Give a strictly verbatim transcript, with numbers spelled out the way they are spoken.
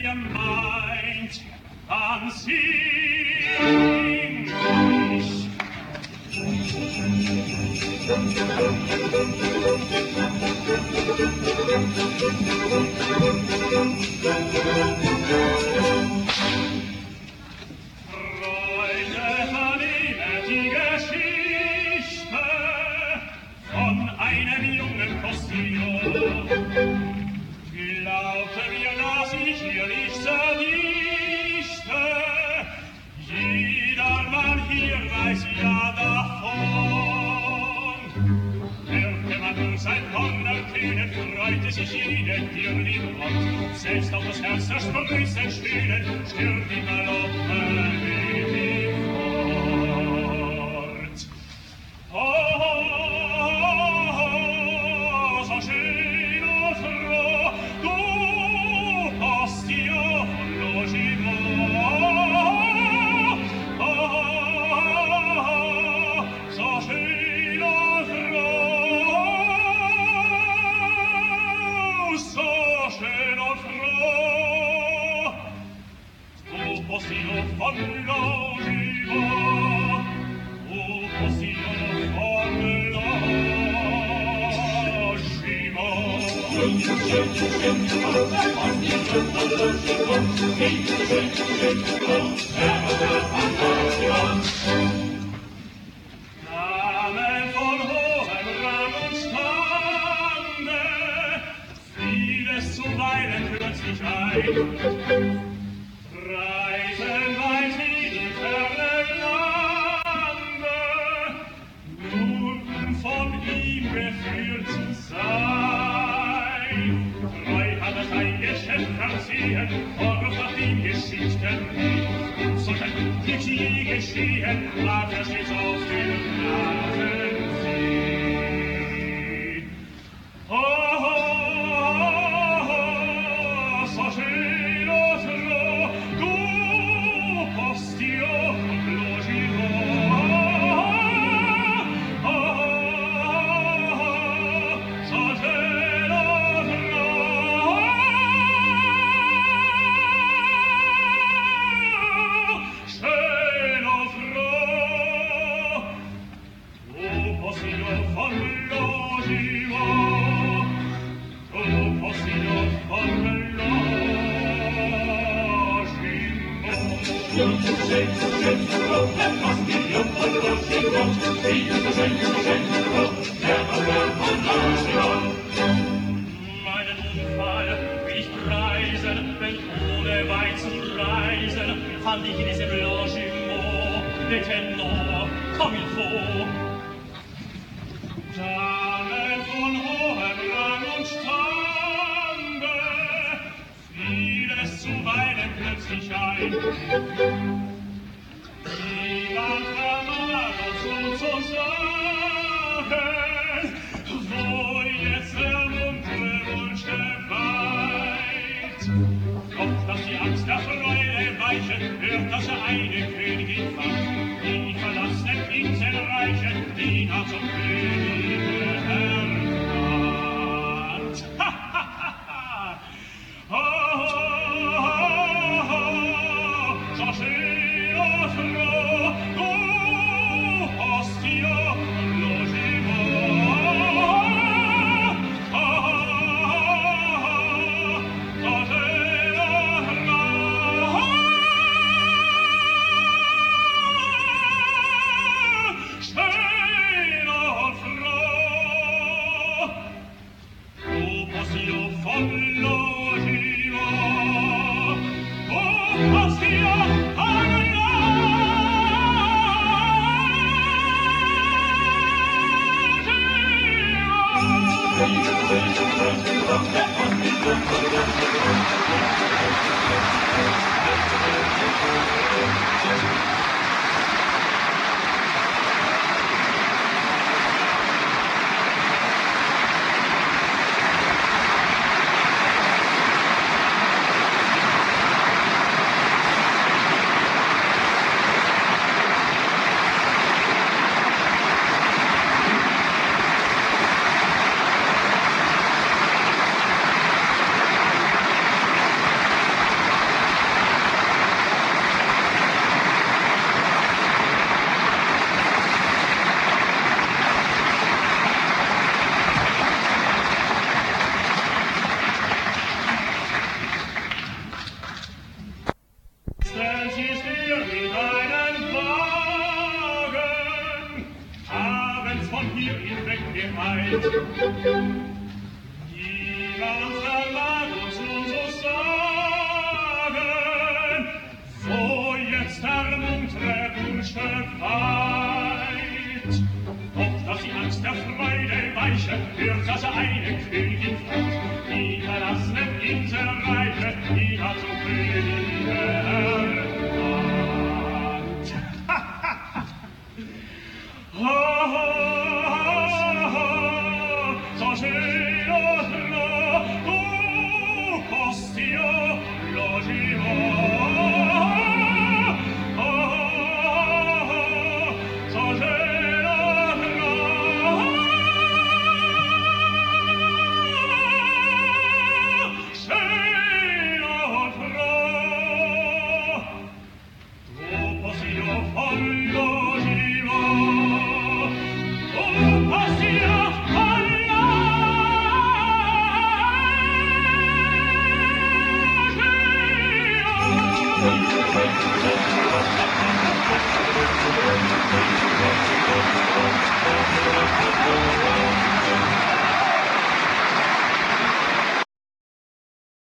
ihr meint, an sing ich. Freunde, vernehmet die Geschichte von einem jungen Postillon. Glaubte mir, dass ich hier nicht zerdichte, jedermann hier weiß ja davon. Hörte man nur sein Horn ertönen, freute sich jeder hier im Ort, selbst auch das Herz das Größten stöhnen, stört die Galoppe ewig fort. Oh, so schön und froh, du Postillon Logiment. Oh, so schön und froh, so schön und froh, du Postillon von Logiment, du Postillon von Namen von hohem Rang und Stande, vieles zuweilen plötzlich ein. Reisen weit in die ferne Lande, nur um von ihm geführt zu sein. Treu hat er sein Geschäft versehen, Vorwurf nach den Geschichten nicht. Solch ein Glück je geschehen, lag er stets auf dem Gnadensee. Oh, oh, oh, so schön und froh, du Postillon Logiment. Oh, oh, so schön und froh, schön und froh, du Postillon von Logiment, du Postillon von Meinen Unfall will ich preisen, wenn ohne Wein zu reisen, fand ich in diesem Logiment den Tenor comme il faut. Damen von hohem Rang und Stande, vieles zuweilen plötzlich ein. Niemand vermag uns nun zu sagen, wo jetzt der muntere Wunsch geweiht. Kommt, dass die Angst der Freude weichen, hört, dass er eine Königin fand, die verlassenen Prinzen reichen, die nach zum Könige ernannt. Ha, ha, ha, ha! Oh, oh, oh, oh, so schön und froh, du Postillon Logiment. Oh, oh, oh, so schön und froh, Reich, hört das eine Königin fort, die verlassenen Inselreiche, die hat so Könige erkannt. So schön und nah, du Postio, Logimo. So schön und nah, schön und nah. Du Postio von Logimo. Du Postio von Logimo.